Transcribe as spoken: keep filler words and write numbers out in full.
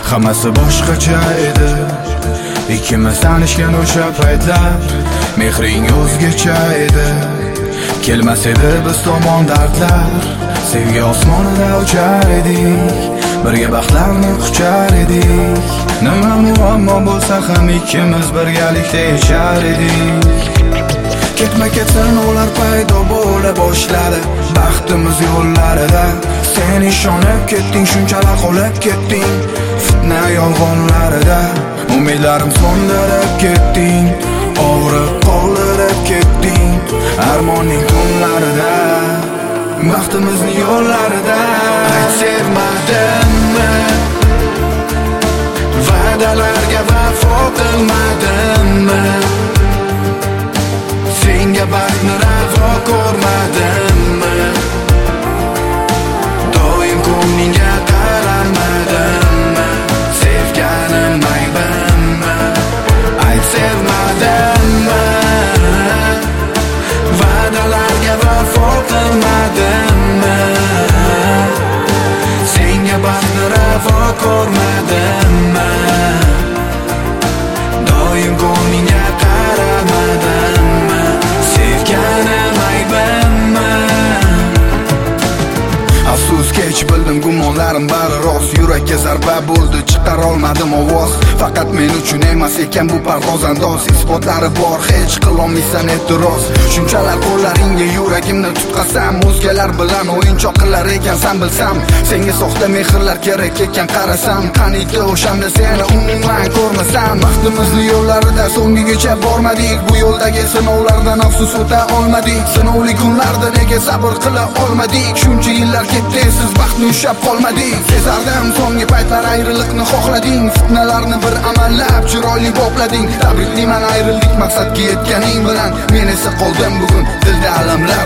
hammasi boshqacha edi. Ikkimiz tanishgan o'sha paytlar mehring o'zgacha edi. Kelmas edi biz tomon dardlar, sevgi osmonida uchar edik, birga baxtlarni quchar edik. Nima muammo bo'lsa ham ikkimiz birgalikda yashar edik. Ketma ketsin ular paydo bo'la boshladi baxtimiz yo'llarida. Sen ishonib ketding, shunchalar qolib ketding fitna yolg'onlarida. Umidlarim so'ndirib ketding, og'riq qoldirib ketding armonning kunlarida, baxtimizni yo'llarida. Ayt sevmadimmi, va'dalarga vafo qilmadimmi, senga baxtni ravo ko'rmadimmi, doim ko'nglingga qaramadimmi, sevganim aybimmi? Ayt sevmadimmi, va'dalarga vafo qilmadimmi, senga baxtni ravo ko'rmadimmi, doim ko'nglingga qaramadimmi, sevganim aybimmi? Afsus kech bildim gumonlarim bari rost, yurakka zarba bo'ldi chiqara olmadim ovoz. Faqat men uchun emas ekan bu parvoz andoz, isbotlari bor hech qilolmaysan e'tiroz. Shunchalar qo'llaringga yuragimni tutqazsam, o'zgalar bilan o'yinchoq qilar ekansan bilsam, senga soxta mehrlar kerak ekan qarasam, qaniydi o'shanda seni umuman ko'rmasam. Baxtimizni yo'llarida so'ngigacha bormadik, bu yo'ldagi sinovlardan afsus o'ta olmadik. Sinovli kunlarda nega sabr qila olmadik, shuncha yillar ketdi siz baxtni ushlab qolmadik. Sezardim so'nggi paytlar ayriliqni xohlading, fitnalarni bir amallab chiroyli boplading. Tabriklayman ayrildik maqsadga yetganing bilan, men esa qoldim bugun dilda alamlar.